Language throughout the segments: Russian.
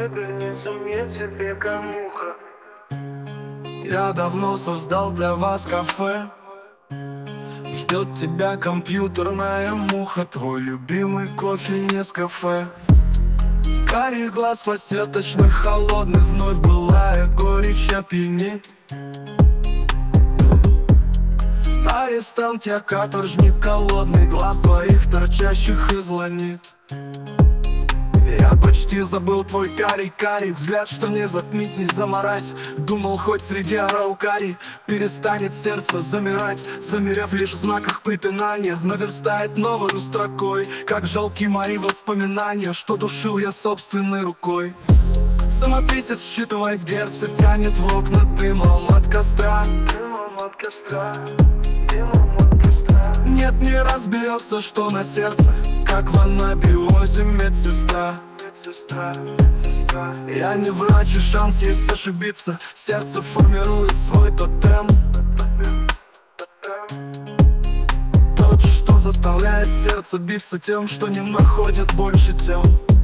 Выпрямится мне тебе камуха. Я давно создал для вас кафе. Ждет тебя компьютерная муха. Твой любимый кофе Нескафе. Карий глаз посеточных холодный. Вновь былая горечь опьянит. Арестант, я каторжник голодный. Глаз твоих торчащих излонит. Я почти забыл твой карий взгляд, что не затмить, не заморать. Думал, хоть среди араукарий перестанет сердце замирать, замерев лишь в знаках препинания. Наверстает новой строкой, как жалки мои воспоминания, что душил я собственной рукой. Самописец считывает герцы, тянет в окна дымом от костра. Нет, не разберется, что на сердце, как в анабиозе медсестра. Я не врач, и шанс есть ошибиться. Сердце формирует свой тотем. Тот, что заставляет сердце биться тем, что не находит больше тем.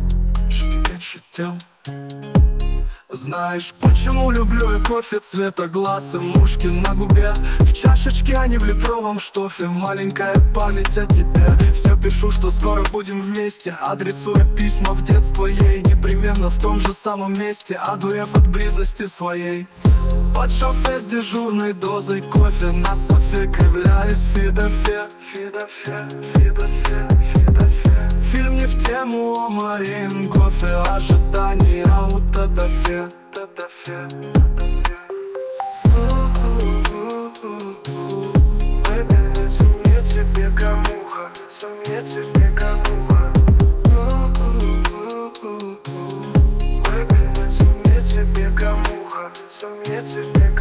Знаешь, почему люблю я кофе цвета глаз и мушки на губе? В чашечке, а не в литровом штофе. Маленькая память о тебе. Все пишу, что скоро будем вместе, адресуя письма в детство ей. Непременно в том же самом месте, одурев от близости своей. Под шофе с дежурной дозой кофе на софе, кривляюсь в фидофе. Фильм не в тему, о Марин, кофе, ожидание, аутодафе. Выпрямится мне тебе камуха. Мне тебе камуха. Выпрямится мне тебе камуха. Мне тебе